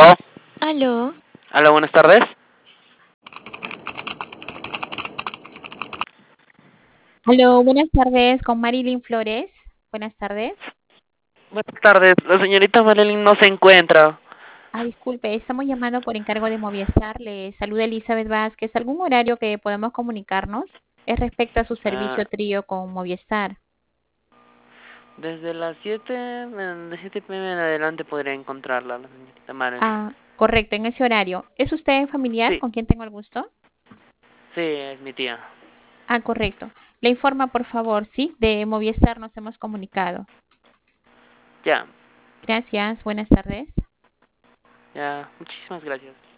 ¿Aló? Aló, ¿Aló, buenas tardes? Aló, buenas tardes, con Marilyn Flores. Buenas tardes. Buenas tardes, la señorita Marilyn no se encuentra. Disculpe, estamos llamando por encargo de Movistar. Le saluda Elizabeth Vázquez. ¿Algún horario que podamos comunicarnos? Es respecto a su Ah, servicio trío con Movistar. desde las 7, de 7 p.m. en adelante podría encontrarla, la señorita Marilyn. Correcto, en ese horario. ¿Es usted familiar Sí, con quien tengo el gusto? sí, es mi tía. Correcto. Le informa, por favor, sí, de Movistar nos hemos comunicado. Ya, Gracias, buenas tardes. ya, muchísimas gracias.